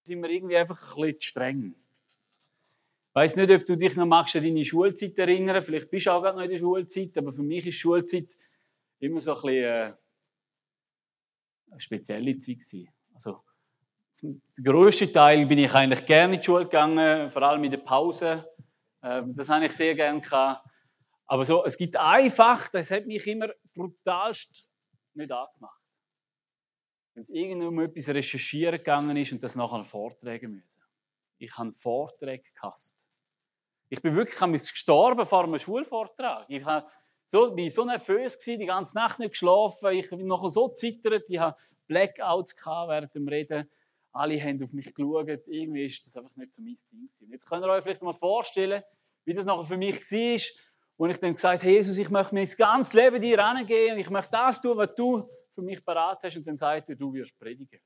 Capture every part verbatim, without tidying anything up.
sind wir irgendwie einfach ein bisschen zu streng. Ich weiss nicht, ob du dich noch magst an deine Schulzeit erinnern. Vielleicht bist du auch gerade noch in der Schulzeit, aber für mich ist Schulzeit immer so ein bisschen äh, eine spezielle Zeit gewesen. Also, zum grössten Teil bin ich eigentlich gerne in die Schule gegangen, vor allem in der Pause. Ähm, das habe ich sehr gerne gehabt. Aber so, es gibt einfach, das hat mich immer brutalst nicht angemacht. Wenn es irgendwie um etwas recherchieren gegangen ist und das nachher vortragen müssen. Ich habe Vorträge gehasst. Ich bin wirklich ich gestorben vor einem Schulvortrag. Ich war so, so nervös, gewesen, die ganze Nacht nicht geschlafen. Ich bin nachher so zittert. Ich hatte Blackouts während dem Reden. Alle haben auf mich geschaut. Irgendwie ist das einfach nicht so mein Ding gewesen. Jetzt könnt ihr euch vielleicht mal vorstellen, wie das nachher für mich war, wo ich dann gesagt habe, Jesus, ich möchte mir das ganze Leben dir hingeben und ich möchte das tun, was du für mich parat hast. Und dann sagt er, du wirst predigen.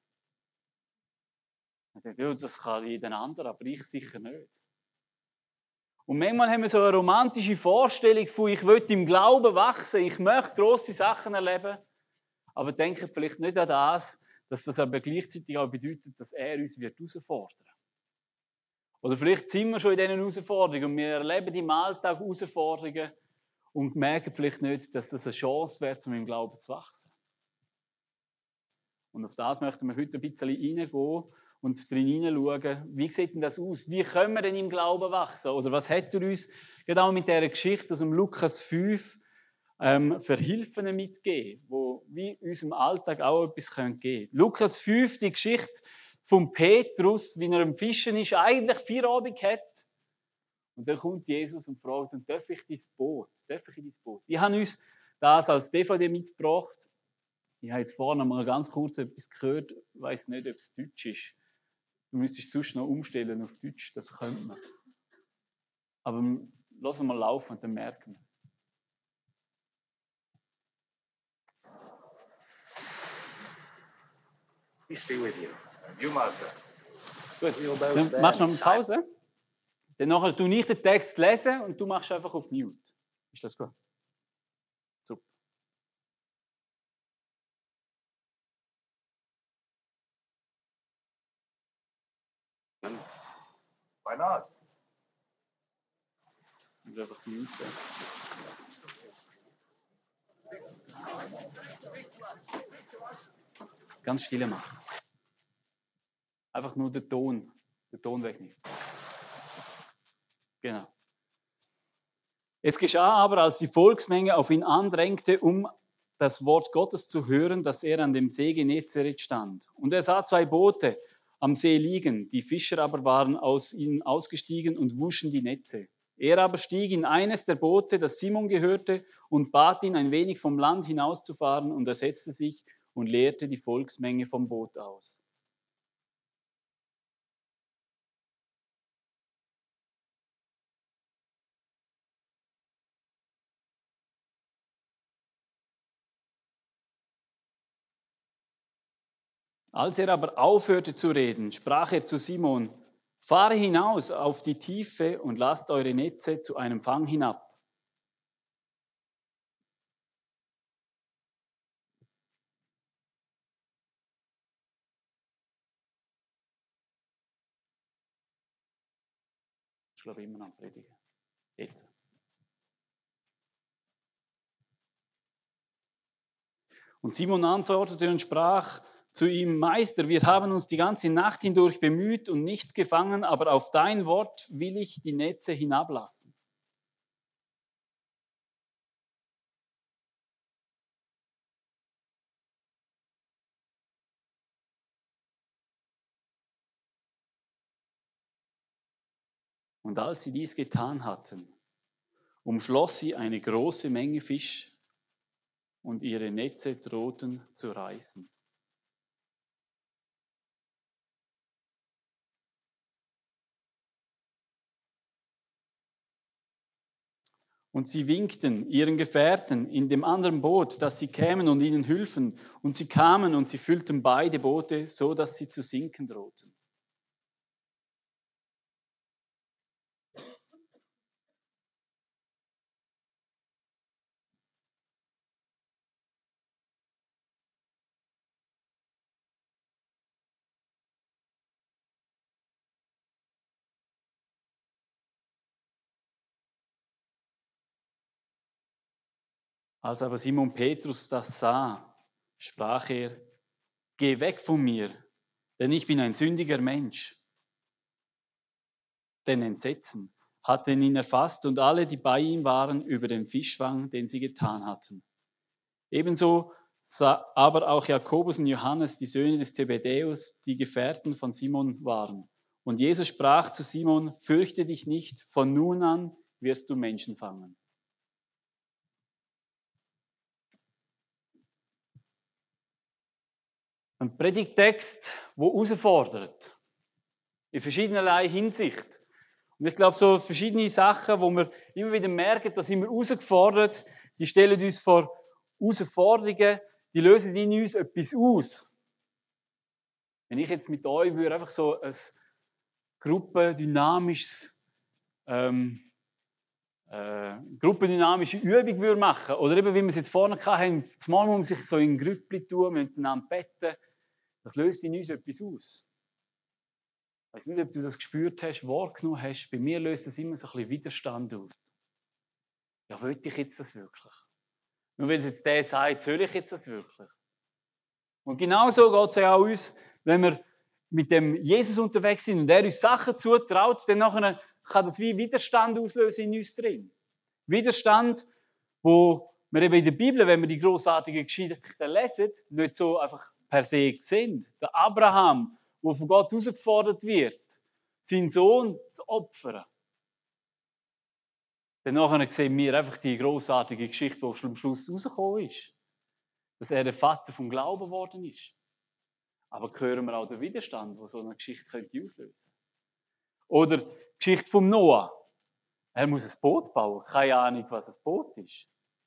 Ich dachte, ja, das kann jeder andere, aber ich sicher nicht. Und manchmal haben wir so eine romantische Vorstellung von, ich will im Glauben wachsen, ich möchte grosse Sachen erleben, aber denken vielleicht nicht an das, dass das aber gleichzeitig auch bedeutet, dass er uns wird herausfordern. Oder vielleicht sind wir schon in diesen Herausforderungen und wir erleben im Alltag Herausforderungen und merken vielleicht nicht, dass das eine Chance wäre, um im Glauben zu wachsen. Und auf das möchten wir heute ein bisschen hineingehen und drin hineinschauen, wie sieht denn das aus? Wie können wir denn im Glauben wachsen? Oder was hat er uns genau mit dieser Geschichte aus dem Lukas fünf ähm, für Hilfen mitgegeben, wo wie unserem Alltag auch etwas geben können? Lukas fünf, die Geschichte von Petrus, wie er am Fischen ist, eigentlich Feierabend hat. Und dann kommt Jesus und fragt, dann darf ich dein Boot? Darf ich in dein Boot? Ich habe uns das als D V D mitgebracht. Ich habe jetzt vorhin mal ganz kurz etwas gehört. Ich weiss nicht, ob es Deutsch ist. Du müsstest sonst noch umstellen auf Deutsch, das könnte man. Aber lass mal laufen und dann merken wir. Peace be with you. You, Master. Gut, dann machst du noch eine Pause. Dann nachher tu ich den Text lesen und du machst einfach auf Mute. Ist das gut? Super. Why not? Du musst einfach Mute. Ganz still machen. Einfach nur den Ton, den Ton wegnehmen. Genau. Es geschah aber, als die Volksmenge auf ihn andrängte, um das Wort Gottes zu hören, dass er an dem See Genezareth stand. Und er sah zwei Boote am See liegen, die Fischer aber waren aus ihnen ausgestiegen und wuschen die Netze. Er aber stieg in eines der Boote, das Simon gehörte, und bat ihn, ein wenig vom Land hinauszufahren, und er setzte sich und leerte die Volksmenge vom Boot aus. Als er aber aufhörte zu reden, sprach er zu Simon: Fahre hinaus auf die Tiefe und lasst eure Netze zu einem Fang hinab. Ich glaube immer noch am Predigen. Jetzt. Und Simon antwortete und sprach zu ihm: Meister, wir haben uns die ganze Nacht hindurch bemüht und nichts gefangen, aber auf dein Wort will ich die Netze hinablassen. Und als sie dies getan hatten, umschloss sie eine große Menge Fisch und ihre Netze drohten zu reißen. Und sie winkten ihren Gefährten in dem anderen Boot, dass sie kämen und ihnen hülfen. Und sie kamen und sie füllten beide Boote, so dass sie zu sinken drohten. Als aber Simon Petrus das sah, sprach er: Geh weg von mir, denn ich bin ein sündiger Mensch. Denn Entsetzen hatte ihn erfasst und alle, die bei ihm waren, über den Fischfang, den sie getan hatten. Ebenso sah aber auch Jakobus und Johannes, die Söhne des Zebedäus, die Gefährten von Simon waren. Und Jesus sprach zu Simon: Fürchte dich nicht, von nun an wirst du Menschen fangen. Ein Predigttext, der herausfordert. In verschiedenerlei Hinsicht. Und ich glaube, so verschiedene Sachen, wo wir immer wieder merken, dass sind wir herausgefordert, die stellen uns vor Herausforderungen, die lösen in uns etwas aus. Wenn ich jetzt mit euch würde, einfach so ein gruppendynamisches, ähm, äh, gruppendynamische Übung würde machen, oder eben, wie wir es jetzt vorne hatten, zumal muss man sich so in Grüppli tun, miteinander betten, das löst in uns etwas aus. Ich weiß nicht, ob du das gespürt hast, wahrgenommen hast. Bei mir löst es immer so ein bisschen Widerstand aus. Ja, will ich jetzt das wirklich? Nur weil es jetzt der sagt, soll ich jetzt das wirklich? Und genauso geht es ja auch uns, wenn wir mit dem Jesus unterwegs sind und er uns Sachen zutraut, dann nachher kann das wie Widerstand auslösen in uns drin. Widerstand, wo wir eben in der Bibel, wenn wir die grossartigen Geschichten lesen, nicht so einfach per se sehen. Der Abraham, der von Gott herausgefordert wird, seinen Sohn zu opfern. Dann nachher sehen wir einfach die grossartige Geschichte, die am Schluss rausgekommen ist. Dass er der Vater vom Glauben geworden ist. Aber hören wir auch den Widerstand, den so eine Geschichte könnte auslösen. Oder die Geschichte vom Noah. Er muss ein Boot bauen. Keine Ahnung, was ein Boot ist.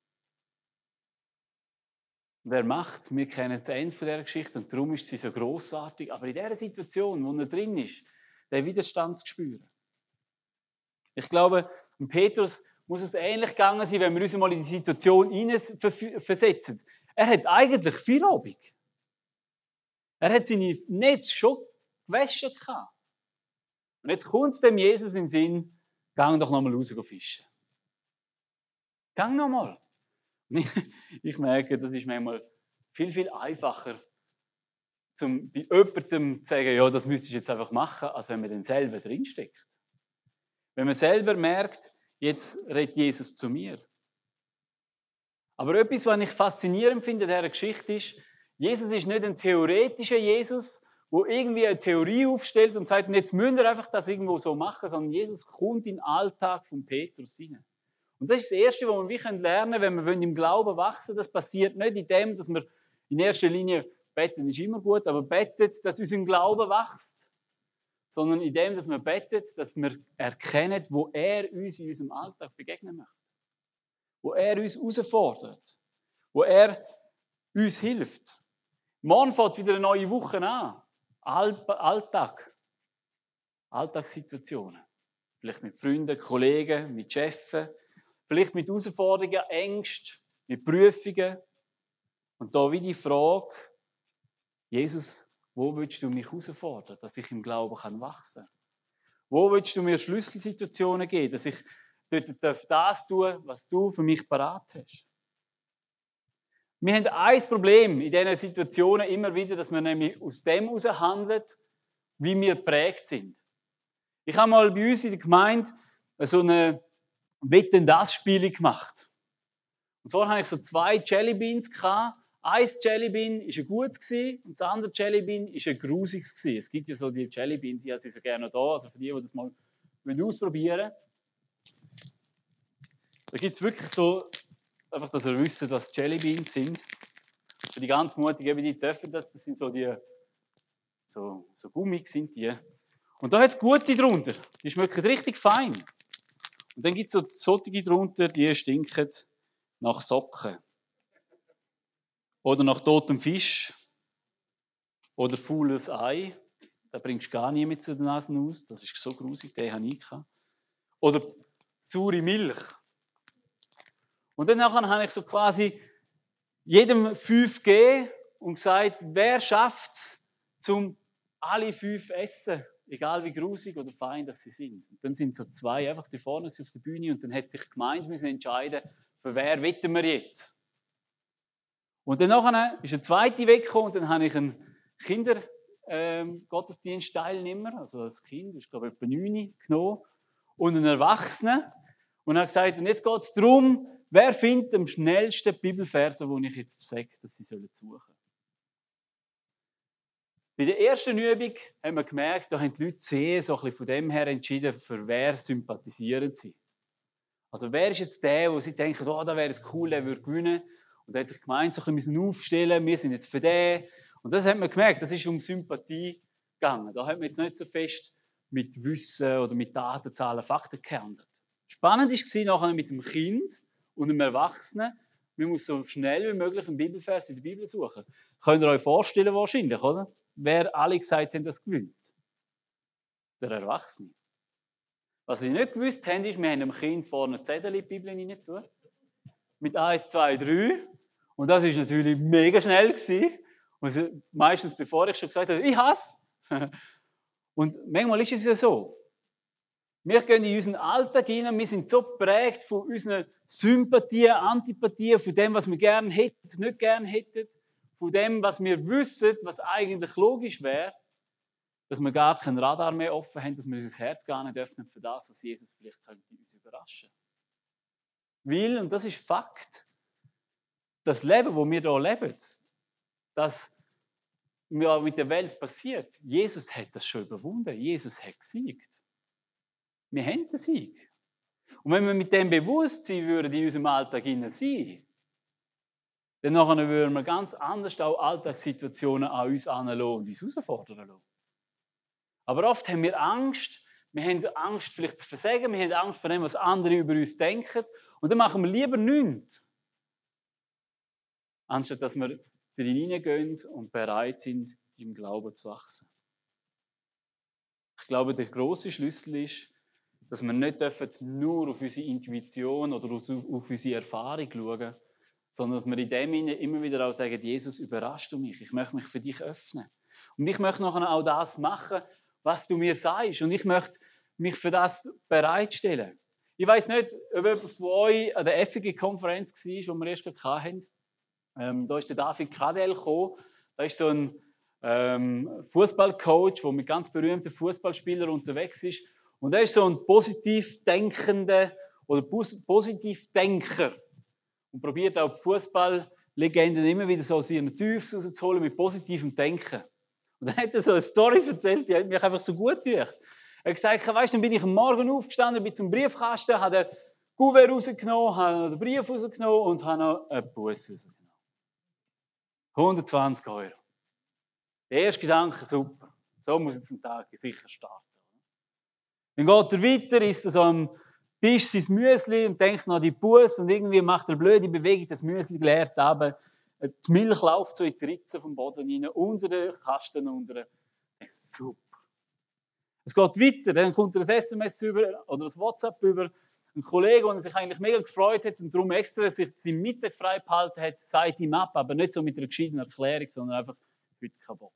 Und er macht, wir kennen das Ende dieser Geschichte und darum ist sie so grossartig. Aber in dieser Situation, wo er drin ist, den Widerstand zu spüren. Ich glaube, im Petrus muss es ähnlich gegangen sein, wenn wir uns mal in die Situation hineinversetzen. Er hat eigentlich Feierabend. Er hat seine Netze schon gewaschen. Und jetzt kommt es dem Jesus in den Sinn, gang doch nochmal raus fischen. Gang nochmal. Ich merke, das ist manchmal viel, viel einfacher, zum bei jemandem zu sagen, ja, das müsstest du jetzt einfach machen, als wenn man dann selber drinsteckt. Wenn man selber merkt, jetzt redet Jesus zu mir. Aber etwas, was ich faszinierend finde in dieser Geschichte ist, Jesus ist nicht ein theoretischer Jesus, der irgendwie eine Theorie aufstellt und sagt, jetzt müsst ihr einfach das irgendwo so machen, sondern Jesus kommt in den Alltag von Petrus hinein. Und das ist das Erste, was wir lernen können, wenn wir im Glauben wachsen wollen. Das passiert nicht in dem, dass wir in erster Linie beten, ist immer gut, aber betet, dass unser Glaube wächst. Sondern in dem, dass wir beten, dass wir erkennen, wo er uns in unserem Alltag begegnen möchte. Wo er uns herausfordert. Wo er uns hilft. Morgen fängt wieder eine neue Woche an. Alltag. Alltagssituationen. Vielleicht mit Freunden, Kollegen, mit Chefen. Vielleicht mit Herausforderungen, Ängsten, mit Prüfungen. Und da wie die Frage, Jesus, wo willst du mich herausfordern, dass ich im Glauben wachsen kann? Wo willst du mir Schlüsselsituationen geben, dass ich dort das tun darf, was du für mich parat hast? Wir haben ein Problem in diesen Situationen immer wieder, dass wir nämlich aus dem heraus handeln, wie wir geprägt sind. Ich habe mal bei uns in der Gemeinde so eine Wetten-das-Spiele gemacht. Und zwar hatte ich so zwei Jellybeans. Ein Jellybean war ein gutes und das andere Jellybean war ein grusiges. Es gibt ja so die Jellybeans, ich habe sie so gerne da, also für die, die das mal ausprobieren wollen. Da gibt es wirklich so, einfach, dass ihr wisst, was Jellybeans sind. Für die ganz Mutigen, die dürfen das, das sind so die, so, so Gummig sind die. Und da hat es gute drunter, die schmecken richtig fein. Und dann gibt es so solche drunter, die stinken nach Socken. Oder nach totem Fisch. Oder faules Ei. Da bringst du gar nie mit zu den Nasen aus. Das ist so grusig, den habe ich gehabt. Oder saure Milch. Und dann habe ich so quasi jedem fünf gegeben und gesagt, wer schafft es, zum alle fünf essen, egal wie grusig oder fein das sie sind. Und dann sind so zwei einfach da vorne auf der Bühne und dann hätte ich gemeint, wir müssen entscheiden, für wer wetten wir jetzt. Und dann nachher ist ein zweiter weggekommen und dann habe ich einen Kinder-Gottesdienst-Teilnehmer, also als Kind, ich glaube etwa neun, genommen, und einen Erwachsenen und habe gesagt, und jetzt geht es darum, wer findet am schnellsten die Bibelverse, die ich jetzt sage, dass sie suchen sollen. Bei der ersten Übung haben wir gemerkt, da haben die Leute sehr so ein bisschen von dem her entschieden, für wer sympathisieren sie. Also wer ist jetzt der, wo sie denken, oh, da wäre es cool, der würde gewinnen. Und da hat sich gemeint, so ein bisschen aufstellen, wir sind jetzt für den. Und das hat man gemerkt, das ist um Sympathie gegangen. Da hat man jetzt nicht so fest mit Wissen oder mit Daten, Zahlen, Fakten gehandelt. Spannend war nachher mit dem Kind und dem Erwachsenen, man muss so schnell wie möglich einen Bibelvers in der Bibel suchen. Könnt ihr euch vorstellen wahrscheinlich, oder? Wer alle gesagt haben, das gewinnt? Der Erwachsene. Was sie nicht gewusst haben, ist, wir haben dem Kind vorne eine Zettel in die Bibel hinein. Mit eins, zwei, drei. Und das war natürlich mega schnell gewesen. Und meistens, bevor ich schon gesagt habe, ich hasse. Und manchmal ist es ja so. Wir gehen in unseren Alltag hinein, wir sind so geprägt von unseren Sympathien, Antipathien, von dem, was wir gerne hätten, nicht gerne hätten, von dem, was wir wissen, was eigentlich logisch wäre, dass wir gar kein Radar mehr offen haben, dass wir unser Herz gar nicht öffnen für das, was Jesus vielleicht könnte uns überraschen. Weil, und das ist Fakt, das Leben, das wir hier leben, das mit der Welt passiert, Jesus hat das schon überwunden, Jesus hat gesiegt. Wir haben den Sieg. Und wenn wir mit dem Bewusstsein würden in unserem Alltag sein, dann würden wir ganz anders auch Alltagssituationen an uns heranlassen und uns herausfordern lassen. Aber oft haben wir Angst, wir haben Angst vielleicht zu versagen, wir haben Angst vor dem, was andere über uns denken und dann machen wir lieber nichts, anstatt dass wir drin hineingehen und bereit sind, im Glauben zu wachsen. Ich glaube, der grosse Schlüssel ist, dass wir nicht nur auf unsere Intuition oder auf unsere Erfahrung schauen, sondern dass wir in dem Sinne immer wieder auch sagen, Jesus, überraschst du mich, ich möchte mich für dich öffnen. Und ich möchte nachher auch das machen, was du mir sagst. Und ich möchte mich für das bereitstellen. Ich weiss nicht, ob jemand von euch an der F G Konferenz war, die wir erst gerade hatten. Ähm, da ist der David Kadel gekommen. Da ist so ein ähm, Fußballcoach, der mit ganz berühmten Fußballspielern unterwegs ist. Und er ist so ein positiv denkender oder positiv Denker. Und probiert auch die Fußballlegenden immer wieder so aus ihren Tiefs rauszuholen mit positivem Denken. Und dann hat er so eine Story erzählt, die hat mich einfach so gut gedacht. Er hat gesagt, weißt, dann bin ich am Morgen aufgestanden, bin zum Briefkasten, habe den Kuvert rausgenommen, habe den Brief rausgenommen und habe noch einen Bus rausgenommen. hundertzwanzig Euro. Der erste Gedanke, super. So muss jetzt ein Tag sicher starten. Dann geht er weiter, isst er so am Tisch sein Müsli und denkt noch an die Bus und irgendwie macht er blöde Bewegung, das Müsli leert aber die Milch läuft so in die Ritze vom Boden rein, unter den Kasten, unter den... Super. Es geht weiter, dann kommt er ein S M S über oder ein WhatsApp über einen Kollegen, der sich eigentlich mega gefreut hat und darum extra sich seinen Mittag frei behalten hat, sagt ihm ab, aber nicht so mit einer gescheiten Erklärung, sondern einfach, heute kein Bock.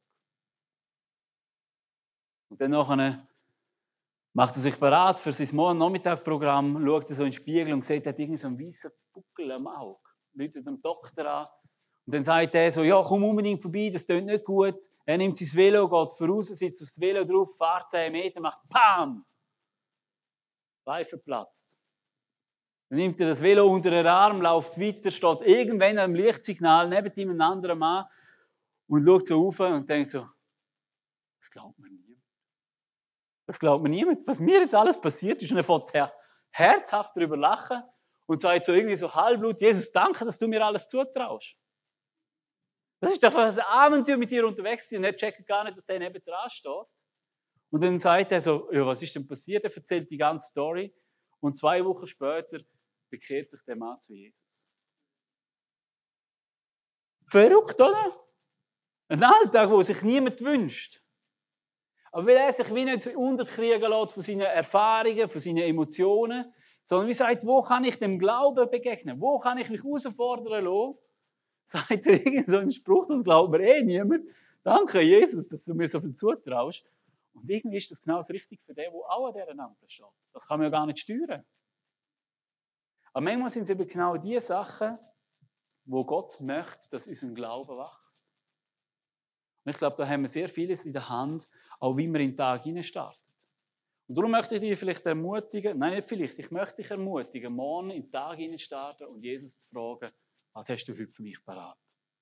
Und dann nachher macht er sich bereit für sein Morgen-Nachmittag-Programm, schaut er so in den Spiegel und sieht, er hat irgendwie so einen weißen Buckel am Auge. Läutet dem Doktor an. Und dann sagt er so, ja, komm unbedingt vorbei, das klingt nicht gut. Er nimmt sein Velo, geht voraus, sitzt aufs Velo drauf, fährt zehn Meter, macht PAM! Reifen platzt. Dann nimmt er das Velo unter den Arm, läuft weiter, steht irgendwann am Lichtsignal neben ihm ein anderer Mann und schaut so rauf und denkt so, das glaubt mir niemand. Das glaubt mir niemand. Was mir jetzt alles passiert ist, und er fängt herzhaft darüber lachen und sagt so irgendwie so halblaut, Jesus, danke, dass du mir alles zutraust. Das ist doch ein Abenteuer mit dir unterwegs und er checkt gar nicht, dass der neben dran steht. Und dann sagt er so, ja, was ist denn passiert? Er erzählt die ganze Story und zwei Wochen später bekehrt sich der Mann zu Jesus. Verrückt, oder? Ein Alltag, wo sich niemand wünscht. Aber weil er sich wie nicht unterkriegen lässt von seinen Erfahrungen, von seinen Emotionen, sondern wie sagt, wo kann ich dem Glauben begegnen? Wo kann ich mich herausfordern lassen? Sagt er irgend so einen Spruch, das glaubt mir eh niemand. Danke, Jesus, dass du mir so viel zutraust. Und irgendwie ist das genau das Richtige für den, der auch an dieser Ampel steht. Das kann man ja gar nicht steuern. Aber manchmal sind es eben genau die Sachen, wo Gott möchte, dass unser Glaube wächst. Und ich glaube, da haben wir sehr vieles in der Hand, auch wie wir in den Tag hineinstarten. Und darum möchte ich dich vielleicht ermutigen, nein, nicht vielleicht, ich möchte dich ermutigen, morgen in den Tag hineinstarten und Jesus zu fragen, was hast du heute für mich parat?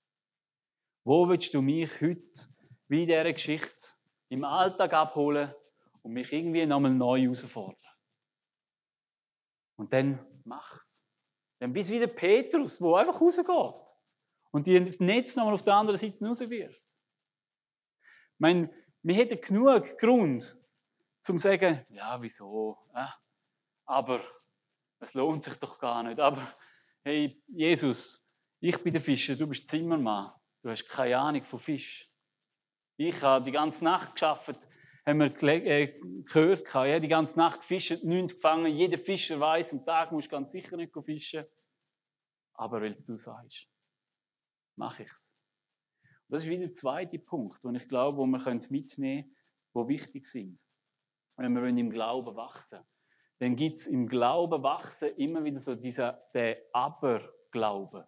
Wo willst du mich heute, wie in dieser Geschichte, im Alltag abholen und mich irgendwie nochmal neu herausfordern? Und dann mach's. Dann bist du wie der Petrus, der einfach rausgeht und die Netz nochmal auf der anderen Seite rauswirft. Ich meine, wir hätten genug Grund, zum zu sagen, ja, wieso? Äh, aber es lohnt sich doch gar nicht. Aber hey, Jesus, ich bin der Fischer, du bist Zimmermann. Du hast keine Ahnung von Fisch. Ich habe die ganze Nacht gearbeitet, haben wir äh, gehört, ich habe die ganze Nacht gefischt, nichts gefangen. Jeder Fischer weiss, am Tag musst du ganz sicher nicht fischen. Aber weil du sagst, mache ich es. Das ist wieder der zweite Punkt, den ich glaube, wo wir mitnehmen können, die wichtig sind. Wenn wir im Glauben wachsen, dann gibt es im Glauben wachsen immer wieder so dieser, der Aberglaube.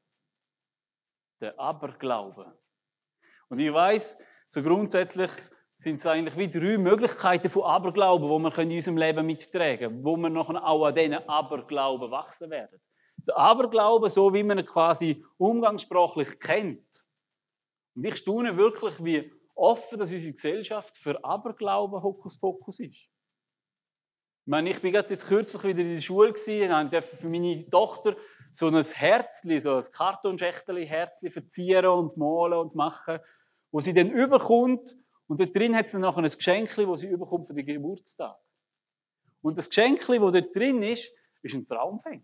Der Aberglaube. Und ich weiss, so grundsätzlich sind es eigentlich wie drei Möglichkeiten von Aberglauben, die wir in unserem Leben mittragen können, wo wir nachher auch an diesen Aberglauben wachsen werden. Der Aberglaube, so wie man ihn quasi umgangssprachlich kennt. Und ich staune wirklich, wie offen dass unsere Gesellschaft für Aberglauben Hokuspokus ist. Ich meine, ich war gerade jetzt kürzlich wieder in der Schule und durfte für meine Tochter so ein Herzchen, so ein Kartonschächtel-Herzchen verzieren und malen und machen, wo sie dann überkommt. Und dort drin hat sie dann nachher ein Geschenkchen, das sie überkommt für den Geburtstag. Und das Geschenkchen, das dort drin ist, ist ein Traumfänger.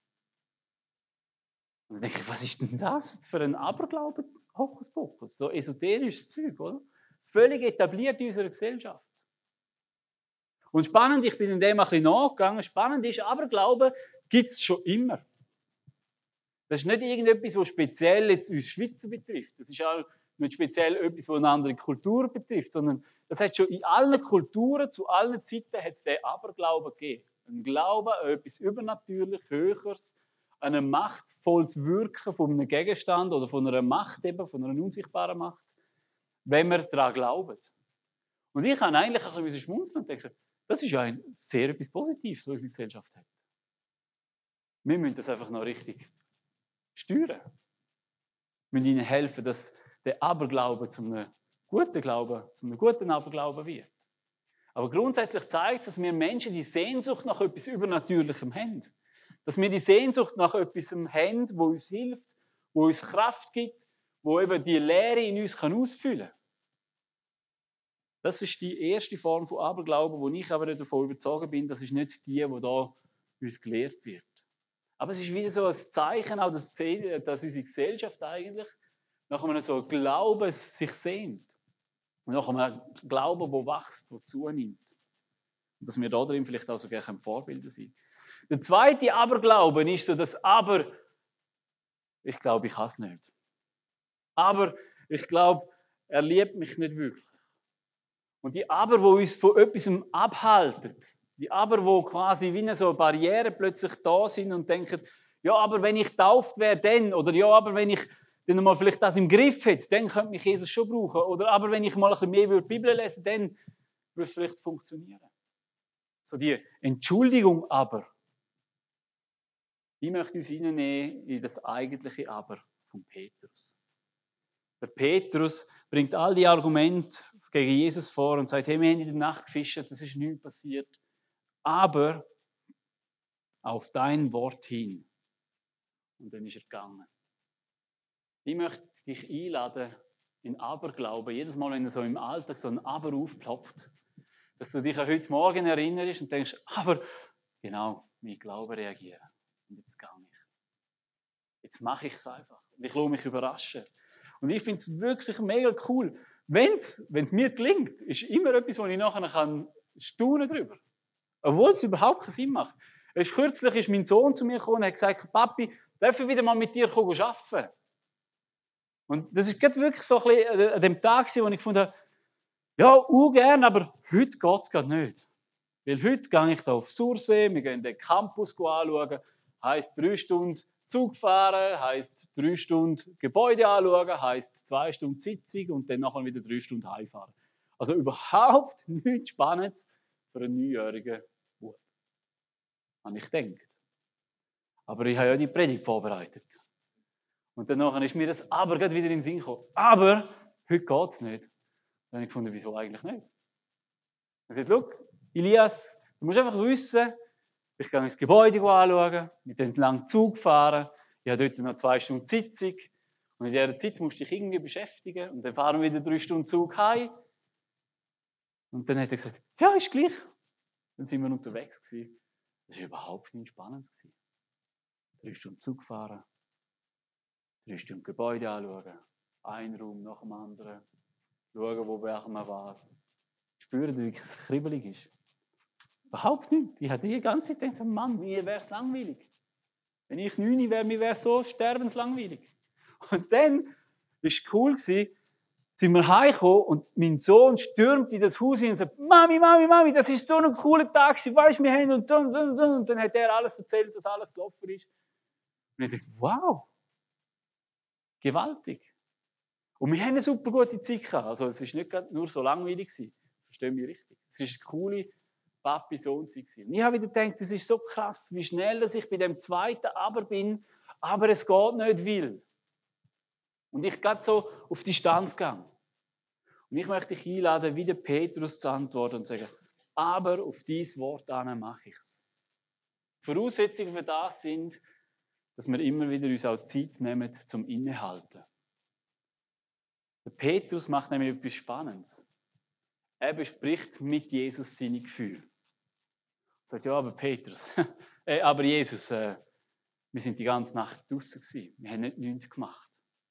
Und dann denke ich, was ist denn das für ein Aberglaube? Hokuspokus, so esoterisches Zeug, oder? Völlig etabliert in unserer Gesellschaft. Und spannend, ich bin in dem ein bisschen nachgegangen, spannend ist, Aberglauben gibt es schon immer. Das ist nicht irgendetwas, was speziell jetzt uns Schweizer betrifft. Das ist auch nicht speziell etwas, was eine andere Kultur betrifft, sondern das hat schon in allen Kulturen, zu allen Zeiten, hat es den Aberglauben gegeben. Ein Glaube an etwas übernatürlich Höheres, an ein machtvolles Wirken von einem Gegenstand oder von einer Macht, eben, von einer unsichtbaren Macht, wenn wir daran glauben. Und ich kann eigentlich ein bisschen schmunzeln und denken, das ist ja ein sehr etwas Positives, was unsere Gesellschaft hat. Wir müssen das einfach noch richtig steuern. Wir müssen ihnen helfen, dass der Aberglaube zu einem guten Glauben, zu einem guten Aberglauben wird. Aber grundsätzlich zeigt es, dass wir Menschen die Sehnsucht nach etwas Übernatürlichem haben. Dass wir die Sehnsucht nach etwas haben, wo uns hilft, wo uns Kraft gibt, wo eben die Leere in uns ausfüllen kann. Das ist die erste Form von Aberglauben, wo ich aber nicht davon überzeugt bin, das ist nicht die, die da uns gelehrt wird. Aber es ist wieder so ein Zeichen, auch dass, dass unsere Gesellschaft eigentlich nach einem so Glauben sich sehnt. Nach einem Glauben, der wächst, der zunimmt. Und dass wir da drin vielleicht auch so gerne Vorbilder sind. Der zweite Aberglauben ist so, dass aber, ich glaube, ich kann es nicht. Aber ich glaube, er liebt mich nicht wirklich. Und die Aber, die uns von etwas abhalten, die Aber, die quasi wie so Barrieren plötzlich da sind und denken, ja, aber wenn ich getauft wäre, dann, oder ja, aber wenn ich dann mal vielleicht das im Griff hätte, dann könnte mich Jesus schon brauchen. Oder aber wenn ich mal ein bisschen mehr die Bibel lesen würde, dann würde es vielleicht funktionieren. So die Entschuldigung aber. Ich möchte uns hineinnehmen in das eigentliche Aber von Petrus. Der Petrus bringt all die Argumente gegen Jesus vor und sagt, hey, wir haben in der Nacht gefischt, das ist nichts passiert. Aber auf dein Wort hin. Und dann ist er gegangen. Ich möchte dich einladen in Aberglauben. Jedes Mal, wenn er so im Alltag so ein Aber aufploppt, dass du dich an heute Morgen erinnerst und denkst, aber genau, mein Glaube reagieren. Und jetzt gehe ich. Jetzt mache ich es einfach. Und ich lasse mich überraschen. Und ich finde es wirklich mega cool. Wenn es mir gelingt, ist immer etwas, wo ich nachher kann staunen darüber. Obwohl es überhaupt keinen Sinn macht. Erst kürzlich ist mein Sohn zu mir gekommen und hat gesagt, Papi, darf ich wieder mal mit dir arbeiten? Und das ist wirklich so ein bisschen an dem Tag, wo ich gefunden habe, ja, auch gerne, aber heute geht es gerade nicht. Weil heute gehe ich da auf Sursee, wir gehen den Campus anschauen, heisst drei Stunden Zug fahren, heisst drei Stunden Gebäude anschauen, heisst zwei Stunden Sitzung und dann nachher wieder drei Stunden heimfahren. Also überhaupt nichts Spannendes für einen neunjährigen Bub. Habe ich gedacht. Aber ich habe ja die Predigt vorbereitet. Und dann nachher ist mir das aber gerade wieder in den Sinn gekommen. Aber heute geht es nicht. Dann habe ich gefunden, wieso eigentlich nicht? Er sagt, schau, Elias, du musst einfach wissen, ich gehe ins Gebäude anschauen, mit dem langen Zug fahren, ich habe dort noch zwei Stunden Sitzung und in dieser Zeit musst du dich irgendwie beschäftigen und dann fahren wir wieder drei Stunden Zug heim. Und dann hat er gesagt, ja, ist gleich. Dann sind wir unterwegs gewesen. Das war überhaupt nicht spannend. Drei Stunden Zug fahren, drei Stunden Gebäude anschauen, ein Raum nach dem anderen, schauen, wo machen wir was. Spüren, wie es kribbelig ist. Überhaupt nicht. Ich hatte die ganze Zeit gedacht, Mann, mir wäre es langweilig. Wenn ich neun wäre, mir wäre es so sterbenslangweilig. Und dann war es cool, sind wir heimgekommen und mein Sohn stürmt in das Haus hin und sagt, Mami, Mami, Mami, das ist so ein cooler Tag, weißt du, wir haben und, und, und, und. Und dann hat er alles erzählt, was alles gelaufen ist. Und ich dachte, wow, gewaltig. Und wir haben eine super gute Zeit gehabt. Also es war nicht nur so langweilig. Verstehen mich richtig. Es war eine coole Papi-Sohn-Zeit. Und ich habe wieder gedacht, das ist so krass, wie schnell dass ich bei dem zweiten Aber bin, aber es geht nicht will. Und ich gehe so auf die Distanz gegangen. Und ich möchte dich einladen, wie der Petrus zu antworten und zu sagen, aber auf dieses Wort an mache ich es. Voraussetzungen für das sind, dass wir immer wieder uns auch Zeit nehmen zum Innehalten. Der Petrus macht nämlich etwas Spannendes. Er bespricht mit Jesus seine Gefühle. Er sagt, ja, aber Petrus, äh, aber Jesus, äh, wir sind die ganze Nacht draußen gewesen. Wir haben nicht nichts gemacht.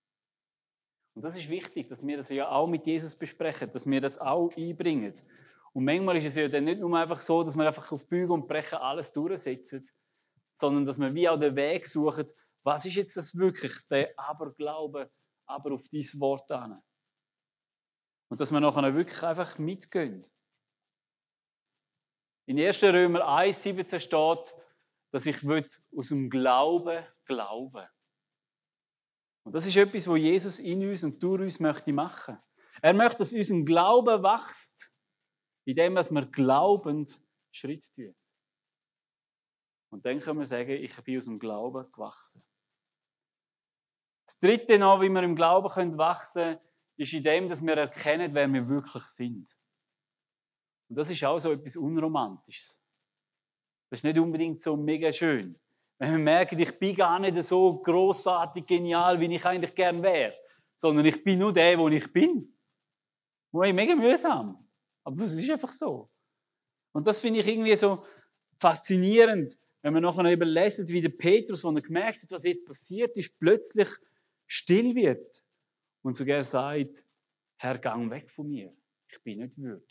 Und das ist wichtig, dass wir das ja auch mit Jesus besprechen, dass wir das auch einbringen. Und manchmal ist es ja dann nicht nur einfach so, dass wir einfach auf Bügen und Brechen alles durchsetzen, sondern dass wir wie auch den Weg suchen, was ist jetzt das wirklich, der Aberglaube, aber auf dieses Wort hin. Und dass wir nachher wirklich einfach mitgehen. In erster Römer eins siebzehn steht, dass ich aus dem Glauben glauben. Und das ist etwas, was Jesus in uns und durch uns möchte machen. Er möchte, dass unser Glauben wächst, indem wir glaubend Schritt tun. Und dann können wir sagen, ich bin aus dem Glauben gewachsen. Das Dritte noch, wie wir im Glauben wachsen können, ist in dem, dass wir erkennen, wer wir wirklich sind. Und das ist auch so etwas Unromantisches. Das ist nicht unbedingt so mega schön. Wenn wir merken, ich bin gar nicht so grossartig genial, wie ich eigentlich gern wäre, sondern ich bin nur der, wo ich bin. Das ist mega mühsam. Aber es ist einfach so. Und das finde ich irgendwie so faszinierend, wenn man nachher eben lesen, wie der Petrus, als er gemerkt hat, was jetzt passiert ist, plötzlich still wird und sogar sagt, Herr, gang weg von mir, ich bin nicht würdig.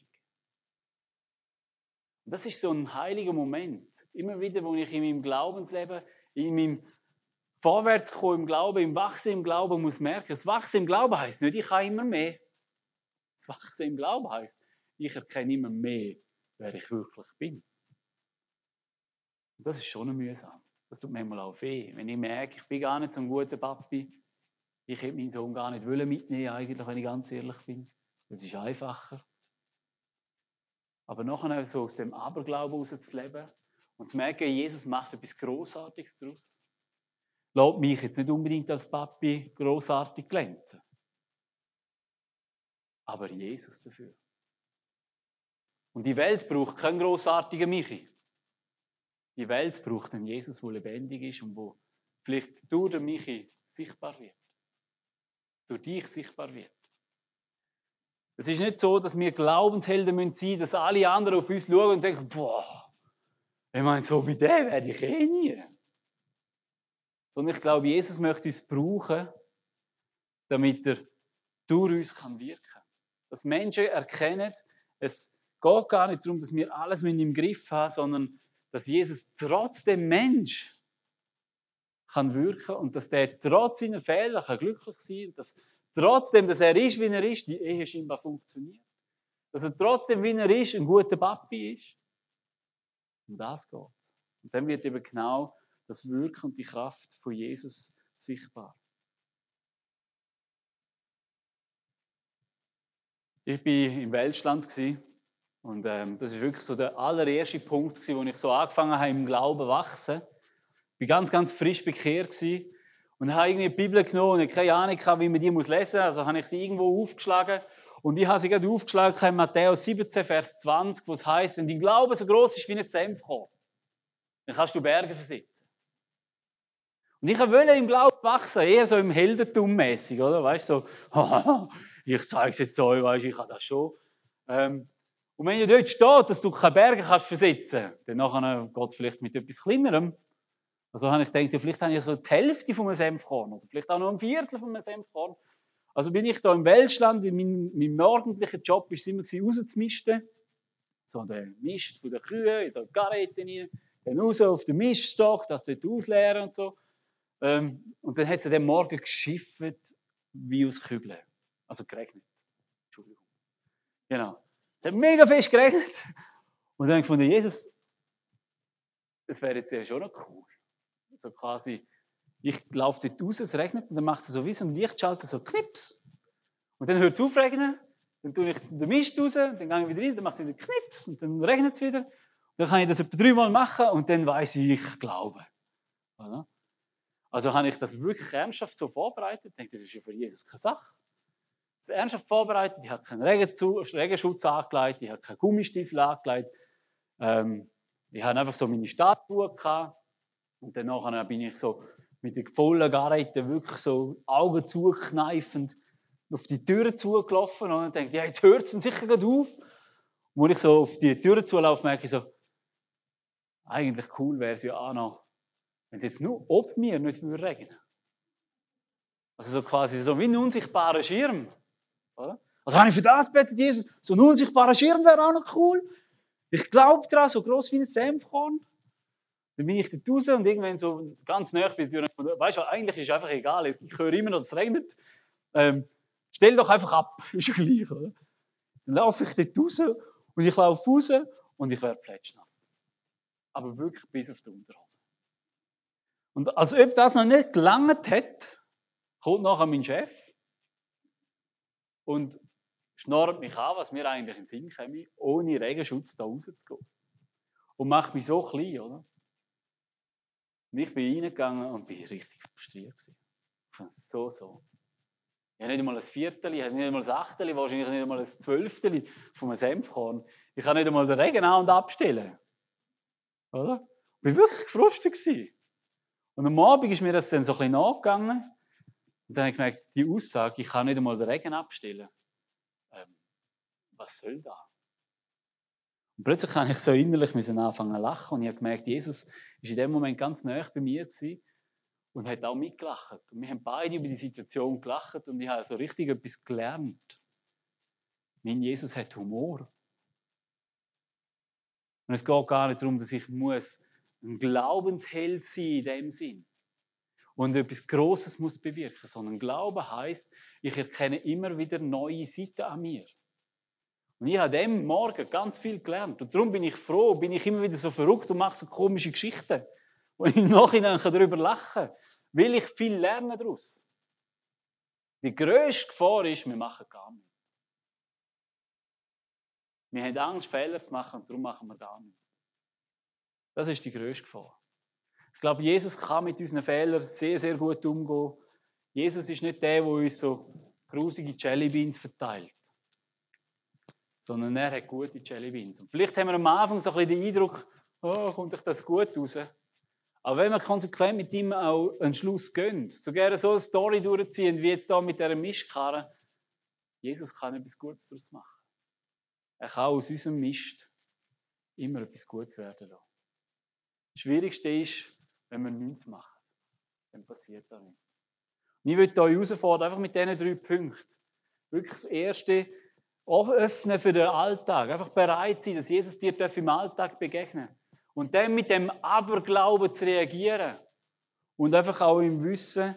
Und das ist so ein heiliger Moment. Immer wieder, wo ich in meinem Glaubensleben, in meinem Vorwärtskommen im Glauben, im Wachsen im Glauben muss merken, das Wachsen im Glauben heisst nicht, ich kann immer mehr. Das Wachsen im Glauben heisst, ich erkenne immer mehr, wer ich wirklich bin. Und das ist schon mühsam. Das tut manchmal auch weh. Wenn ich merke, ich bin gar nicht so ein guter Papi, ich hätte meinen Sohn gar nicht mitnehmen eigentlich, wenn ich ganz ehrlich bin. Das ist einfacher. Aber nachher so aus dem Aberglauben rauszuleben und zu merken, Jesus macht etwas Grossartiges daraus. Lässt mich jetzt nicht unbedingt als Papi grossartig glänzen. Aber Jesus dafür. Und die Welt braucht keinen grossartigen Michi. Die Welt braucht einen Jesus, der lebendig ist und der vielleicht durch den Michi sichtbar wird. Durch dich sichtbar wird. Es ist nicht so, dass wir Glaubenshelden sein müssen, dass alle anderen auf uns schauen und denken, boah, ich meine, so wie der werde ich eh nie. Sondern ich glaube, Jesus möchte uns brauchen, damit er durch uns wirken kann. Dass Menschen erkennen, es geht gar nicht darum, dass wir alles im Griff haben, sondern dass Jesus trotzdem Mensch kann wirken und dass der trotz seiner Fehler kann glücklich sein kann, dass trotzdem, dass er ist, wie er ist, die Ehe scheinbar funktioniert. Dass er trotzdem, wie er ist, ein guter Papi ist. Um das geht es. Und dann wird eben genau das Wirken und die Kraft von Jesus sichtbar. Ich war im Weltstand und ähm, das ist wirklich so der allererste Punkt, wo ich so angefangen habe, im Glauben zu wachsen. Ich war ganz, ganz frisch bekehrt und habe irgendwie die Bibel genommen und keine Ahnung, wie man die lesen muss. Also habe ich sie irgendwo aufgeschlagen und ich habe sie gerade aufgeschlagen in Matthäus siebzehn, Vers zwanzig, wo es heisst, wenn dein Glaube so groß ist wie ein Senfkorn, dann kannst du Berge versetzen. Und ich wollte im Glauben wachsen, eher so im Heldentum mäßig, oder? Weißt du, so, ich zeige es jetzt euch, weißt, ich kann das schon. Ähm, und wenn ihr dort steht, dass du keine Berge kannst versetzen kannst, dann nachher geht es vielleicht mit etwas Kleinerem. Also habe ich gedacht, ja, vielleicht habe ich so die Hälfte von einem Senfkorn oder vielleicht auch noch ein Viertel von einem Senfkorn. Also bin ich da im Weltstand, mein, mein morgendlicher Job war es immer, rauszumisten. So den Mist von den Kühen, in die Gareten rein, dann raus auf den Miststock, das dort ausleeren und so. Ähm, und dann hat es an dem Morgen geschifft wie aus Kübeln. Also geregnet. Entschuldigung. Genau. Es hat mega fest geregnet. Und dann habe ich gefunden, Jesus, das wäre jetzt ja schon noch cool. So quasi, ich laufe dort raus, es regnet, und dann macht es so wie so ein Lichtschalter, so Knips. Und dann hört es auf regnen, dann tue ich den Mist raus, dann gehe ich wieder rein, dann macht es wieder Knips, und dann regnet es wieder. Und dann kann ich das etwa dreimal machen, und dann weiss ich, ich glaube. Oder? Also habe ich das wirklich ernsthaft so vorbereitet. Ich denke, das ist ja für Jesus keine Sache. Das ernsthaft vorbereitet. Ich habe keinen Regenschutz angelegt, ich habe keine Gummistiefel angelegt. Ähm, ich habe einfach so meine Statue gehabt. Und dann nachher bin ich so mit den vollen Gareten wirklich so Augen zukneifend auf die Türen zugelaufen. Und dann denke ich, ja, jetzt hört es sicher gerade auf. Und als ich so auf die Türen zulaufe, merke ich so, eigentlich cool wäre es ja auch noch, wenn es jetzt nur ob mir nicht würde regnen. Also so quasi so wie ein unsichtbarer Schirm. Oder? Also habe ich für das betet, Jesus, so ein unsichtbarer Schirm wäre auch noch cool. Ich glaube daran, so groß wie ein Senfkorn. Dann bin ich dort raus und irgendwann so ganz nahe bei der Tür. Weißt du, eigentlich ist es einfach egal. Ich höre immer noch, dass es regnet. Ähm, stell doch einfach ab. Ist ja gleich, oder? Dann laufe ich dort raus und ich laufe raus und ich werde plätschnass. Aber wirklich bis auf die Unterhose. Und als ob das noch nicht gelangt hat, kommt nachher mein Chef und schnarrt mich an, was mir eigentlich in den Sinn käme, ohne Regenschutz da rauszugehen. Und macht mich so klein, oder? Und ich bin reingegangen und bin richtig frustriert. Ich fand es so, so. Ich habe nicht einmal ein Viertel, ich habe nicht einmal ein Achtel, wahrscheinlich nicht einmal ein Zwölftel von einem Senfkorn. Ich kann nicht einmal den Regen an- und abstellen. Oder? Ich war wirklich gefrustet. Und am Abend ist mir das dann so ein bisschen nachgegangen. Und dann habe ich gemerkt, die Aussage, ich kann nicht einmal den Regen abstellen. Ähm, was soll das? Und plötzlich kann ich so innerlich anfangen zu lachen. Und ich habe gemerkt, Jesus war in dem Moment ganz nahe bei mir gewesen und hat auch mitgelacht. Und wir haben beide über die Situation gelacht und ich habe so richtig etwas gelernt. Mein Jesus hat Humor. Und es geht gar nicht darum, dass ich muss ein Glaubensheld sein in dem Sinn und etwas Grosses muss bewirken, sondern Glaube heisst, ich erkenne immer wieder neue Seiten an mir. Und ich habe dem Morgen ganz viel gelernt. Und darum bin ich froh, bin ich immer wieder so verrückt und mache so komische Geschichten. Und ich im Nachhinein darüber lachen kann, weil ich viel lerne daraus. Die grösste Gefahr ist, wir machen gar nichts. Wir haben Angst, Fehler zu machen und darum machen wir gar nichts. Das ist die grösste Gefahr. Ich glaube, Jesus kann mit unseren Fehlern sehr, sehr gut umgehen. Jesus ist nicht der, der uns so grusige Jellybeans verteilt, sondern er hat gute Jellybeans. Und vielleicht haben wir am Anfang so ein bisschen den Eindruck, oh, kommt euch das gut raus. Aber wenn wir konsequent mit ihm auch einen Schluss gehen, so gerne so eine Story durchziehen, wie jetzt hier mit dieser Mistkarre, Jesus kann etwas Gutes daraus machen. Er kann aus unserem Mist immer etwas Gutes werden lassen. Das Schwierigste ist, wenn wir nichts machen. Dann passiert das nicht. Und ich möchte euch herausfordern, einfach mit diesen drei Punkten. Wirklich das Erste, auch öffnen für den Alltag. Einfach bereit sein, dass Jesus dir im Alltag begegnen darf. Und dann mit dem Aberglauben zu reagieren. Und einfach auch im Wissen,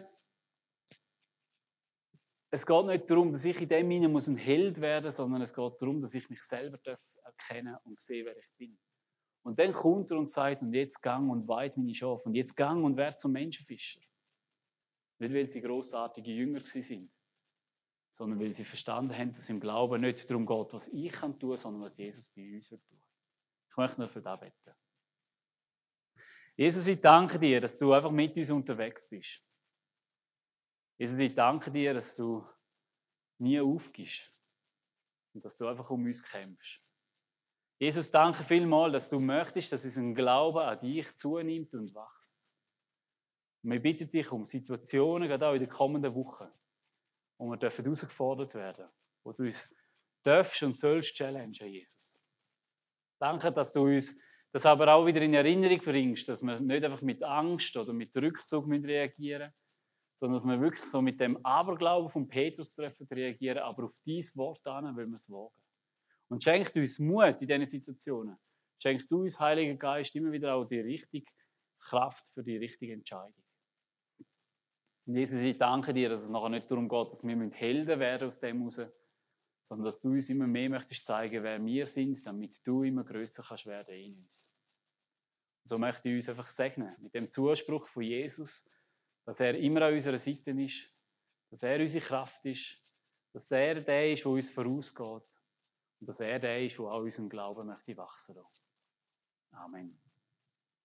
es geht nicht darum, dass ich in dem hinein ein Held werden muss, sondern es geht darum, dass ich mich selber erkennen und sehen, wer ich bin. Und dann kommt er und sagt, und jetzt gang und weit meine Schafe, und jetzt gang und werd zum Menschenfischer. Nicht, weil sie grossartige Jünger sind, sondern weil sie verstanden haben, dass im Glauben nicht darum geht, was ich kann tun, sondern was Jesus bei uns wird tun. Ich möchte nur für das beten. Jesus, ich danke dir, dass du einfach mit uns unterwegs bist. Jesus, ich danke dir, dass du nie aufgibst und dass du einfach um uns kämpfst. Jesus, danke vielmals, dass du möchtest, dass unser Glaube an dich zunimmt und wächst. Und wir bitten dich um Situationen, gerade auch in den kommenden Wochen, wo wir herausgefordert werden, wo du uns darfst und sollst challengen, Jesus. Danke, dass du uns das aber auch wieder in Erinnerung bringst, dass wir nicht einfach mit Angst oder mit Rückzug reagieren müssen, sondern dass wir wirklich so mit dem Aberglauben von Petrus treffen reagieren, aber auf dein Wort an, weil wir es wagen. Und schenkt uns Mut in diesen Situationen. Schenkt uns, Heiliger Geist, immer wieder auch die richtige Kraft für die richtige Entscheidung. Und Jesus, ich danke dir, dass es nachher nicht darum geht, dass wir Helden werden aus dem heraus, sondern dass du uns immer mehr möchtest zeigen, wer wir sind, damit du immer grösser kannst werden in uns. Und so möchte ich uns einfach segnen mit dem Zuspruch von Jesus, dass er immer an unserer Seite ist, dass er unsere Kraft ist, dass er der ist, der uns vorausgeht und dass er der ist, der auch unseren Glauben möchte wachsen lassen. Amen.